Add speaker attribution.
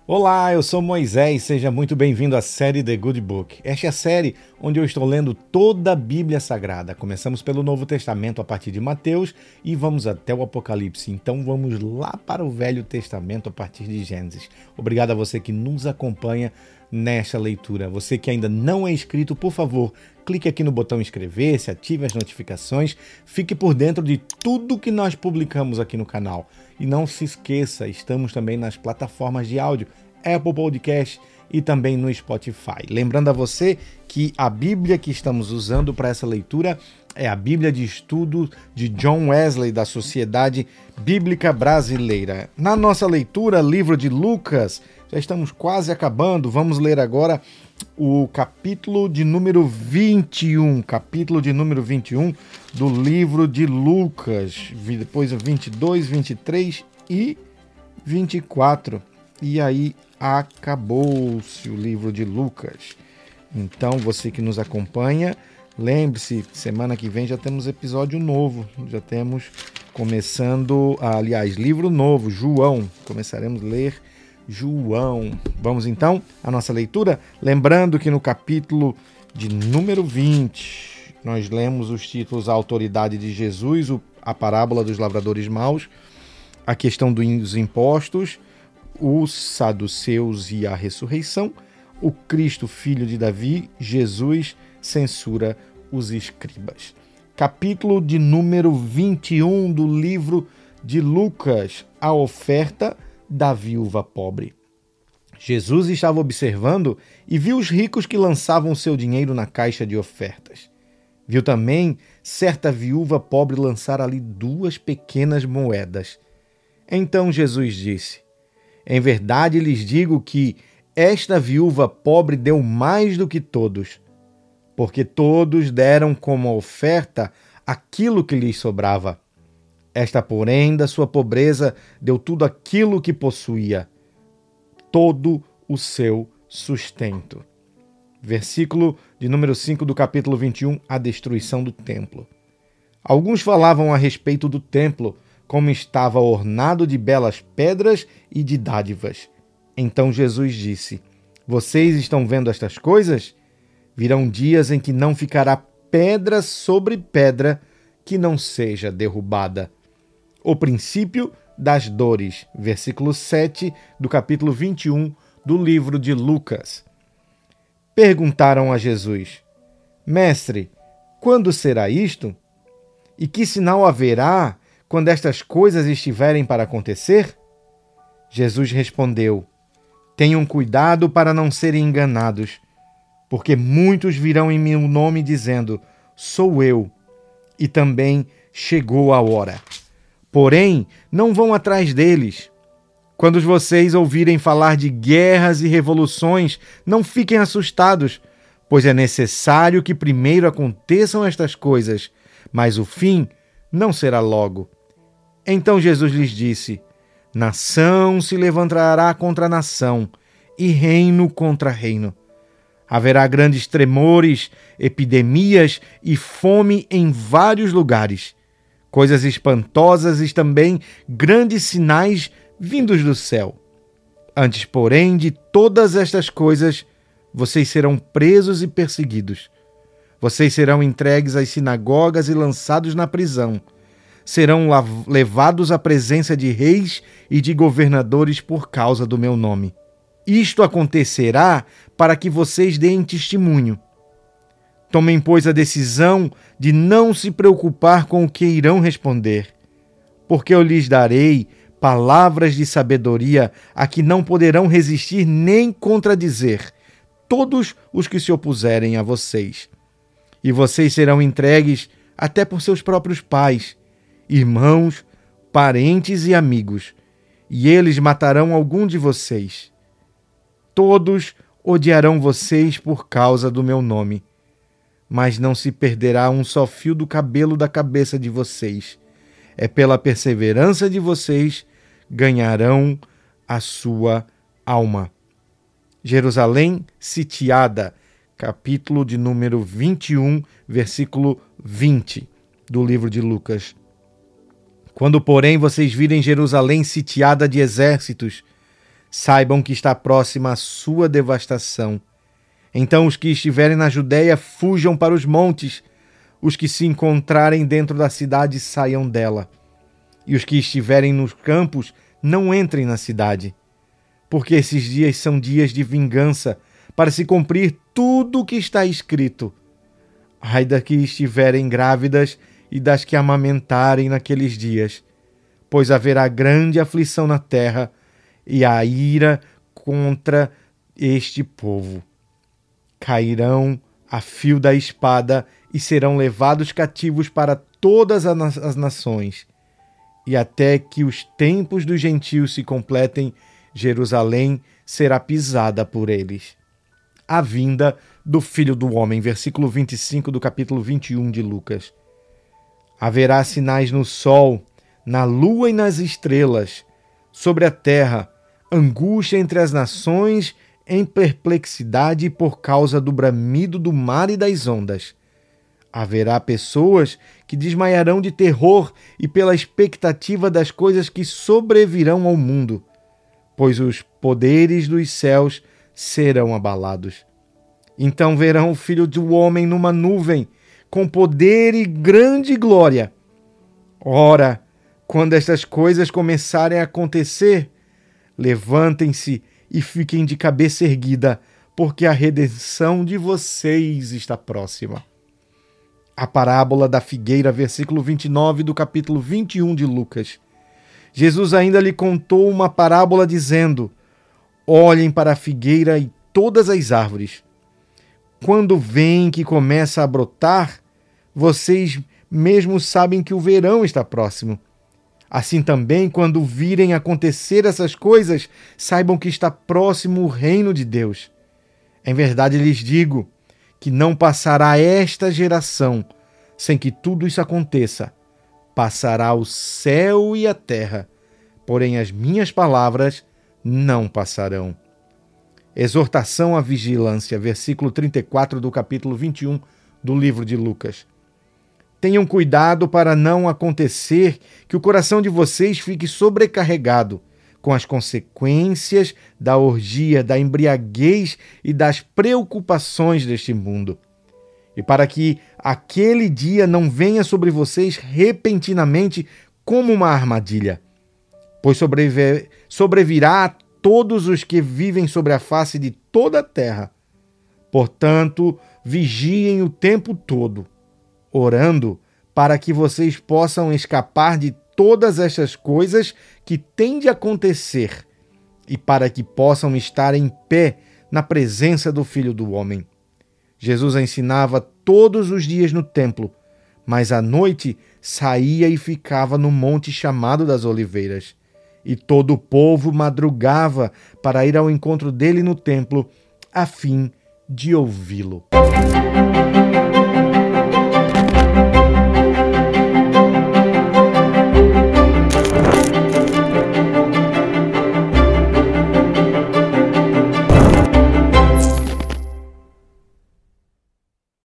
Speaker 1: Olá, eu sou Moisés, seja muito bem-vindo à série The Good Book. Esta é a série onde eu estou lendo toda a Bíblia Sagrada. Começamos pelo Novo Testamento a partir de Mateus e vamos até o Apocalipse. Então vamos lá para o Velho Testamento a partir de Gênesis. Obrigado a você que nos acompanha nesta leitura. Você que ainda não é inscrito, por favor, clique aqui no botão inscrever-se, ative as notificações, fique por dentro de tudo que nós publicamos aqui no canal. E não se esqueça, estamos também nas plataformas de áudio, Apple Podcast e também no Spotify. Lembrando a você que a Bíblia que estamos usando para essa leitura é a Bíblia de Estudo de John Wesley, da Sociedade Bíblica Brasileira. Na nossa leitura, livro de Lucas, já estamos quase acabando, vamos ler agora o capítulo de número 21, do livro de Lucas, depois o 22, 23 e 24. E aí acabou-se o livro de Lucas. Então, você que nos acompanha, lembre-se, semana que vem já temos episódio novo, já temos livro novo, João, começaremos a ler João. Vamos então à nossa leitura, lembrando que no capítulo de número 20, nós lemos os títulos A Autoridade de Jesus, a Parábola dos Lavradores Maus, a questão dos impostos, os saduceus e a ressurreição, o Cristo, filho de Davi, Jesus censura os escribas. Capítulo de número 21 do livro de Lucas, a oferta da viúva pobre. Jesus estava observando e viu os ricos que lançavam seu dinheiro na caixa de ofertas. Viu também certa viúva pobre lançar ali 2 pequenas moedas. Então Jesus disse: em verdade lhes digo que esta viúva pobre deu mais do que todos, porque todos deram como oferta aquilo que lhes sobrava. Esta, porém, da sua pobreza, deu tudo aquilo que possuía, todo o seu sustento. Versículo de número 5 do capítulo 21, a destruição do templo. Alguns falavam a respeito do templo, como estava ornado de belas pedras e de dádivas. Então Jesus disse: vocês estão vendo estas coisas? Virão dias em que não ficará pedra sobre pedra que não seja derrubada. O princípio das dores, versículo 7 do capítulo 21 do livro de Lucas. Perguntaram a Jesus: Mestre, quando será isto? E que sinal haverá quando estas coisas estiverem para acontecer? Jesus respondeu: tenham cuidado para não serem enganados, porque muitos virão em meu nome dizendo: sou eu, e também chegou a hora. Porém, não vão atrás deles. Quando vocês ouvirem falar de guerras e revoluções, não fiquem assustados, pois é necessário que primeiro aconteçam estas coisas, mas o fim não será logo. Então Jesus lhes disse: nação se levantará contra nação, e reino contra reino. Haverá grandes tremores, epidemias e fome em vários lugares. Coisas espantosas e também grandes sinais vindos do céu. Antes, porém, de todas estas coisas, vocês serão presos e perseguidos. Vocês serão entregues às sinagogas e lançados na prisão. Serão levados à presença de reis e de governadores por causa do meu nome. Isto acontecerá para que vocês deem testemunho. Tomem, pois, a decisão de não se preocupar com o que irão responder, porque eu lhes darei palavras de sabedoria a que não poderão resistir nem contradizer todos os que se opuserem a vocês. E vocês serão entregues até por seus próprios pais, irmãos, parentes e amigos, e eles matarão algum de vocês. Todos odiarão vocês por causa do meu nome, mas não se perderá um só fio do cabelo da cabeça de vocês. É pela perseverança de vocês ganharão a sua alma. Jerusalém sitiada, capítulo de número 21, versículo 20 do livro de Lucas. Quando, porém, vocês virem Jerusalém sitiada de exércitos, saibam que está próxima a sua devastação. Então os que estiverem na Judéia fujam para os montes, os que se encontrarem dentro da cidade saiam dela, e os que estiverem nos campos não entrem na cidade, porque esses dias são dias de vingança, para se cumprir tudo o que está escrito. Ai das que estiverem grávidas e das que amamentarem naqueles dias, pois haverá grande aflição na terra e a ira contra este povo. Cairão a fio da espada e serão levados cativos para todas as nações. E até que os tempos dos gentios se completem, Jerusalém será pisada por eles. A vinda do Filho do Homem, versículo 25 do capítulo 21 de Lucas. Haverá sinais no sol, na lua e nas estrelas, sobre a terra, angústia entre as nações, em perplexidade por causa do bramido do mar e das ondas. Haverá pessoas que desmaiarão de terror e pela expectativa das coisas que sobrevirão ao mundo, pois os poderes dos céus serão abalados. Então verão o Filho do Homem numa nuvem, com poder e grande glória. Ora, quando estas coisas começarem a acontecer, levantem-se e fiquem de cabeça erguida, porque a redenção de vocês está próxima. A parábola da figueira, versículo 29 do capítulo 21 de Lucas. Jesus ainda lhe contou uma parábola dizendo: olhem para a figueira e todas as árvores. Quando veem que começa a brotar, vocês mesmos sabem que o verão está próximo. Assim também, quando virem acontecer essas coisas, saibam que está próximo o reino de Deus. Em verdade lhes digo que não passará esta geração sem que tudo isso aconteça. Passará o céu e a terra, porém as minhas palavras não passarão. Exortação à vigilância, versículo 34 do capítulo 21 do livro de Lucas. Tenham cuidado para não acontecer que o coração de vocês fique sobrecarregado com as consequências da orgia, da embriaguez e das preocupações deste mundo. E para que aquele dia não venha sobre vocês repentinamente como uma armadilha, pois sobrevirá a todos os que vivem sobre a face de toda a terra. Portanto, vigiem o tempo todo, orando para que vocês possam escapar de todas estas coisas que têm de acontecer e para que possam estar em pé na presença do Filho do Homem. Jesus ensinava todos os dias no templo, mas à noite saía e ficava no monte chamado das Oliveiras. E todo o povo madrugava para ir ao encontro dele no templo, a fim de ouvi-lo.